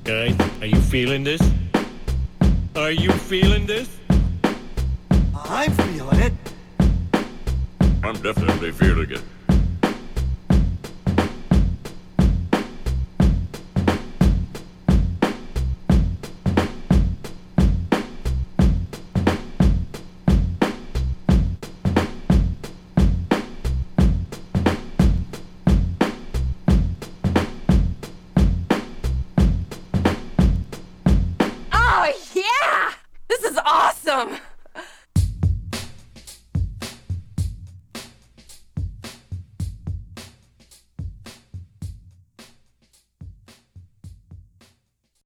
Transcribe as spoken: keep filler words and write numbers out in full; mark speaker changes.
Speaker 1: Guys, are you feeling this? Are you feeling this?
Speaker 2: I'm feeling it.
Speaker 3: I'm definitely feeling it.
Speaker 4: Oh, yeah! This is awesome!